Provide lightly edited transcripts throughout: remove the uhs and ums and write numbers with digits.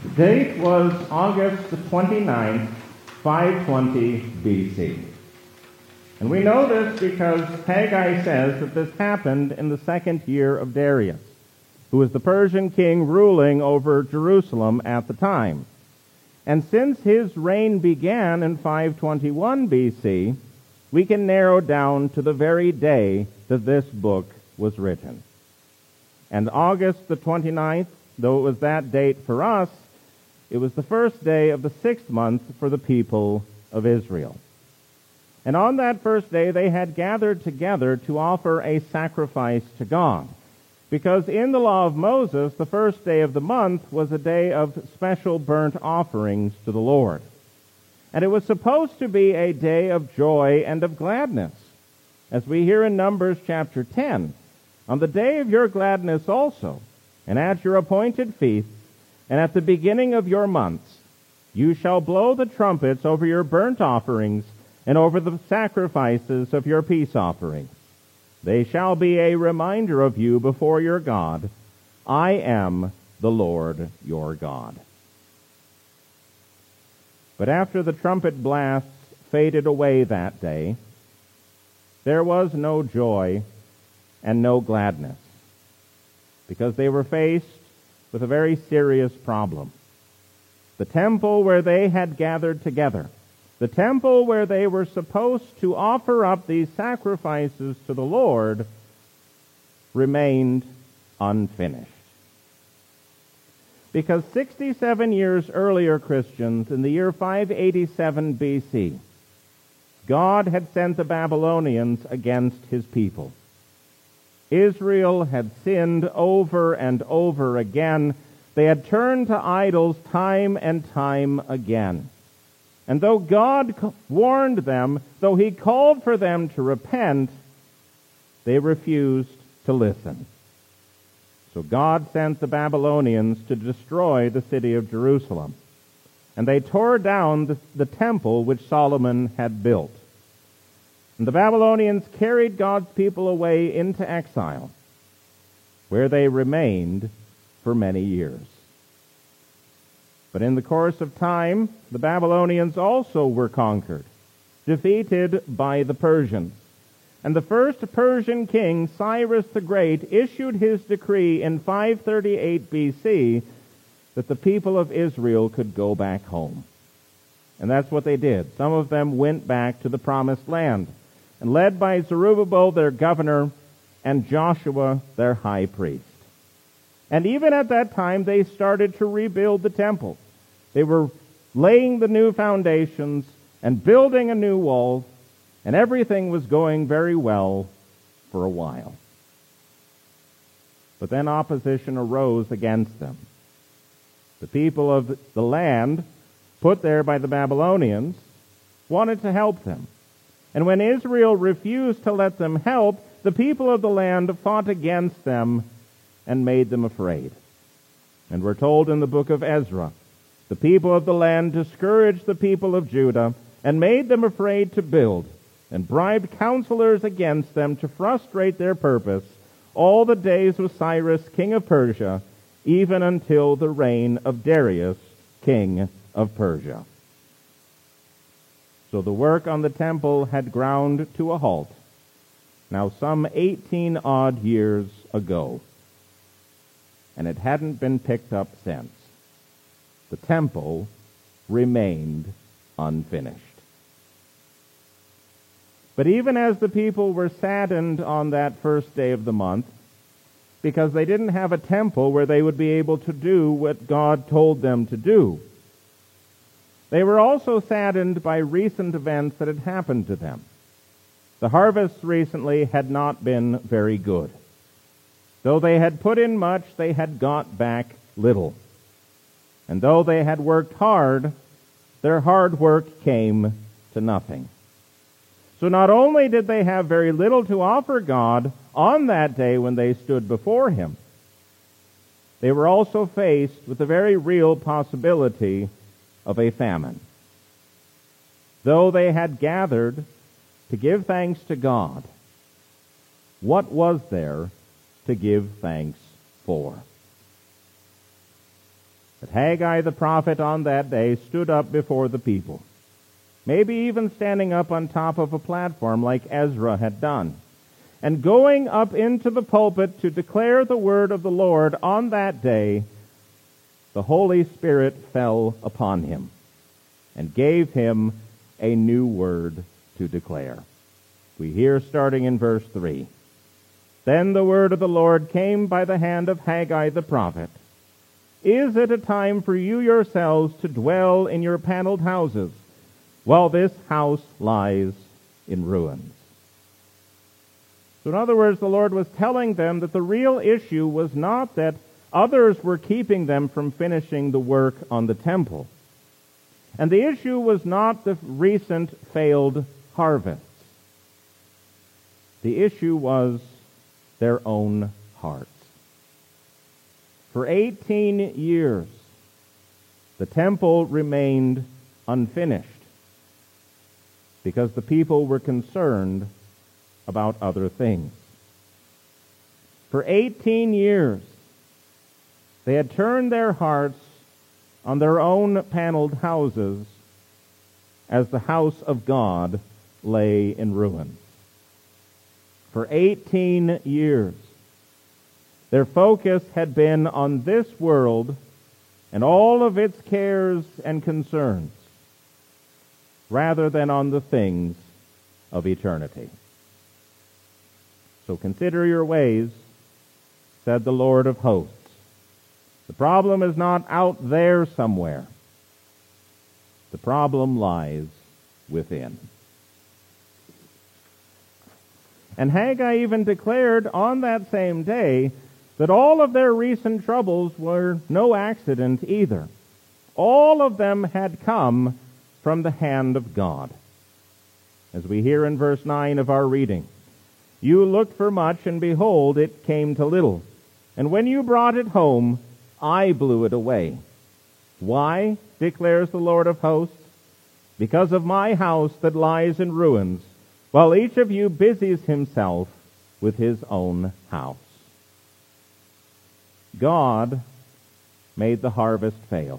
The date was August the 29th, 520 BC. And we know this because Haggai says that this happened in the second year of Darius, who was the Persian king ruling over Jerusalem at the time. And since his reign began in 521 BC, we can narrow down to the very day that this book was written. And August the 29th, though it was that date for us, it was the first day of the 6th month for the people of Israel. And on that first day they had gathered together to offer a sacrifice to God, because in the law of Moses, the first day of the month was a day of special burnt offerings to the Lord. And it was supposed to be a day of joy and of gladness. As we hear in Numbers chapter 10, on the day of your gladness also, and at your appointed feasts, and at the beginning of your months, you shall blow the trumpets over your burnt offerings and over the sacrifices of your peace offerings. They shall be a reminder of you before your God. I am the Lord your God. But after the trumpet blasts faded away that day, there was no joy and no gladness, because they were faced with a very serious problem. The temple where they had gathered together, the temple where they were supposed to offer up these sacrifices to the Lord, remained unfinished. Because 67 years earlier, Christians, in the year 587 BC, God had sent the Babylonians against his people. Israel had sinned over and over again. They had turned to idols time and time again. And though God warned them, though he called for them to repent, they refused to listen. So God sent the Babylonians to destroy the city of Jerusalem. And they tore down the temple which Solomon had built. And the Babylonians carried God's people away into exile, where they remained for many years. But in the course of time, the Babylonians also were conquered, defeated by the Persians. And the first Persian king, Cyrus the Great, issued his decree in 538 BC that the people of Israel could go back home. And that's what they did. Some of them went back to the promised land, and led by Zerubbabel, their governor, and Joshua, their high priest. And even at that time, they started to rebuild the temple. They were laying the new foundations and building a new wall, and everything was going very well for a while. But then opposition arose against them. The people of the land, put there by the Babylonians, wanted to help them. And when Israel refused to let them help, the people of the land fought against them and made them afraid. And we're told in the book of Ezra, the people of the land discouraged the people of Judah and made them afraid to build, and bribed counselors against them to frustrate their purpose all the days of Cyrus, king of Persia, even until the reign of Darius, king of Persia. So the work on the temple had ground to a halt, now some 18-odd years ago, and it hadn't been picked up since. The temple remained unfinished. But even as the people were saddened on that first day of the month, because they didn't have a temple where they would be able to do what God told them to do, they were also saddened by recent events that had happened to them. The harvests recently had not been very good. Though they had put in much, they had got back little. And though they had worked hard, their hard work came to nothing. So not only did they have very little to offer God on that day when they stood before him, they were also faced with the very real possibility of a famine. Though they had gathered to give thanks to God, what was there to give thanks for? But Haggai the prophet on that day stood up before the people, maybe even standing up on top of a platform like Ezra had done, and going up into the pulpit to declare the word of the Lord on that day, the Holy Spirit fell upon him and gave him a new word to declare. We hear starting in verse 3. Then the word of the Lord came by the hand of Haggai the prophet. Is it a time for you yourselves to dwell in your paneled houses, while this house lies in ruins? So in other words, the Lord was telling them that the real issue was not that others were keeping them from finishing the work on the temple. And the issue was not the recent failed harvests. The issue was their own hearts. For 18 years, the temple remained unfinished because the people were concerned about other things. For 18 years, they had turned their hearts on their own paneled houses as the house of God lay in ruins. For 18 years, their focus had been on this world and all of its cares and concerns, rather than on the things of eternity. So consider your ways, said the Lord of hosts. The problem is not out there somewhere. The problem lies within. And Haggai even declared on that same day that all of their recent troubles were no accident either. All of them had come from the hand of God. As we hear in verse 9 of our reading, you looked for much, and behold, it came to little. And when you brought it home, I blew it away. Why, declares the Lord of hosts? Because of my house that lies in ruins, while each of you busies himself with his own house. God made the harvest fail.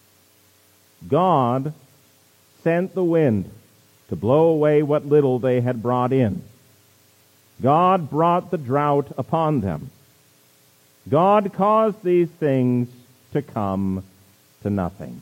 God sent the wind to blow away what little they had brought in. God brought the drought upon them. God caused these things to come to nothing.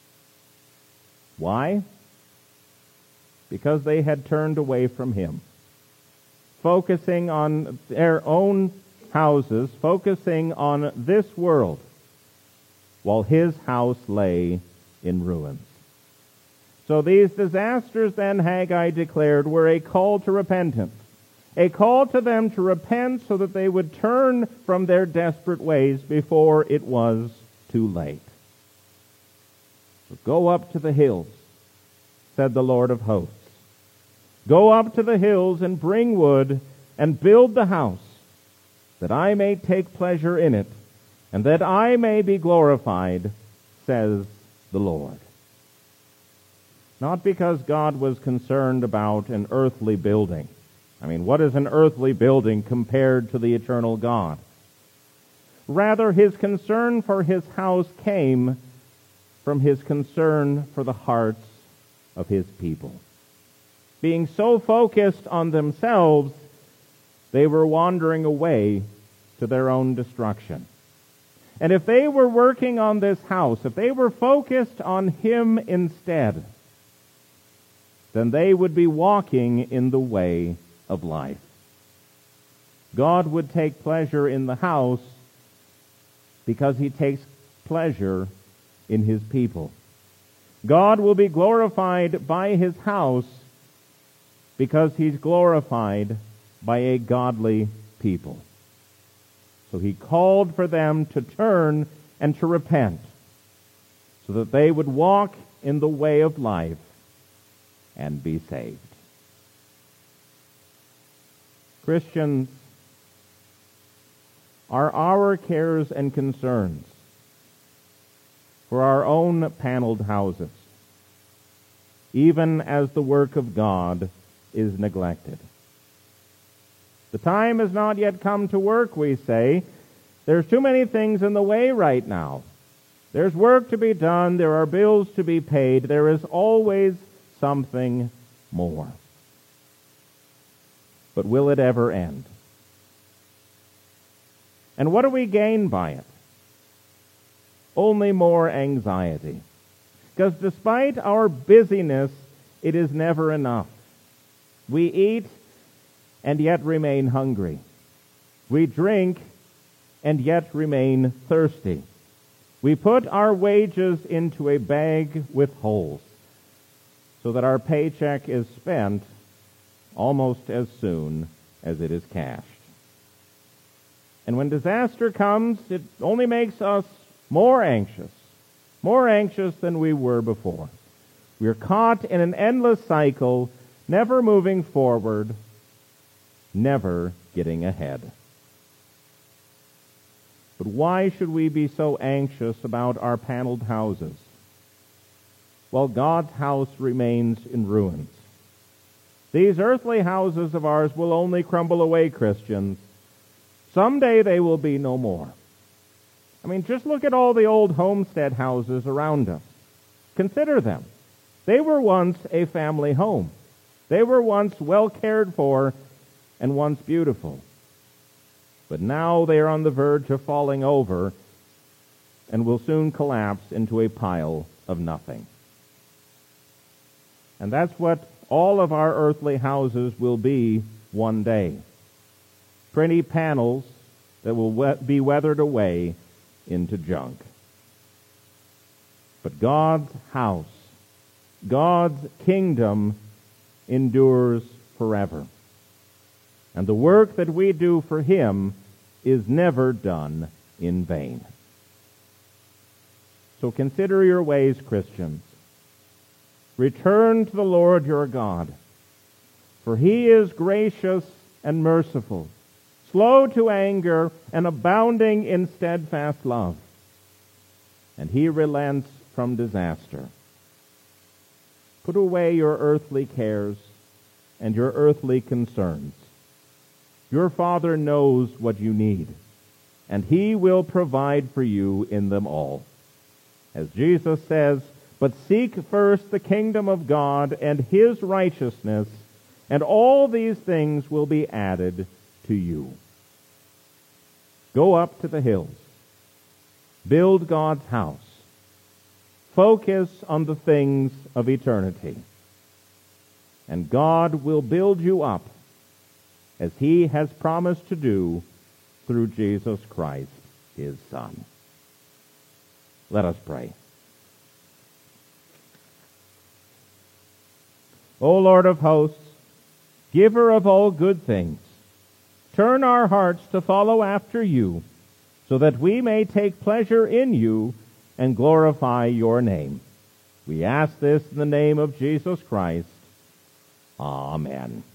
Why? Because they had turned away from Him, focusing on their own houses, focusing on this world, while His house lay in ruins. So these disasters, then, Haggai declared, were a call to repentance, a call to them to repent so that they would turn from their desperate ways before it was too late. So go up to the hills, said the Lord of hosts. Go up to the hills and bring wood and build the house, that I may take pleasure in it, and that I may be glorified, says the Lord. Not because God was concerned about an earthly building. I mean, what is an earthly building compared to the eternal God? Rather, His concern for His house came from His concern for the hearts of His people. Being so focused on themselves, they were wandering away to their own destruction. And if they were working on this house, if they were focused on Him instead, then they would be walking in the way of life. God would take pleasure in the house because He takes pleasure in His people. God will be glorified by His house because He's glorified by a godly people. So He called for them to turn and to repent so that they would walk in the way of life and be saved. Christians, are our cares and concerns for our own paneled houses, even as the work of God is neglected? The time has not yet come to work, we say. There's too many things in the way right now. There's work to be done. There are bills to be paid. There is always something more. But will it ever end? And what do we gain by it? Only more anxiety. Because despite our busyness, it is never enough. We eat and yet remain hungry. We drink and yet remain thirsty. We put our wages into a bag with holes so that our paycheck is spent almost as soon as it is cashed. And when disaster comes, it only makes us more anxious than we were before. We are caught in an endless cycle, never moving forward, never getting ahead. But why should we be so anxious about our paneled houses? Well, God's house remains in ruins. These earthly houses of ours will only crumble away, Christians. Someday they will be no more. I mean, just look at all the old homestead houses around us. Consider them. They were once a family home. They were once well cared for and once beautiful. But now they are on the verge of falling over and will soon collapse into a pile of nothing. And that's what all of our earthly houses will be one day. Pretty panels that will be weathered away into junk. But God's house, God's kingdom endures forever. And the work that we do for Him is never done in vain. So consider your ways, Christians. Return to the Lord your God, for He is gracious and merciful, slow to anger and abounding in steadfast love. And He relents from disaster. Put away your earthly cares and your earthly concerns. Your Father knows what you need, and He will provide for you in them all. As Jesus says, "But seek first the kingdom of God and His righteousness, and all these things will be added to you." Go up to the hills. Build God's house. Focus on the things of eternity. And God will build you up as He has promised to do through Jesus Christ, His Son. Let us pray. O Lord of hosts, giver of all good things, turn our hearts to follow after you, so that we may take pleasure in you and glorify your name. We ask this in the name of Jesus Christ. Amen.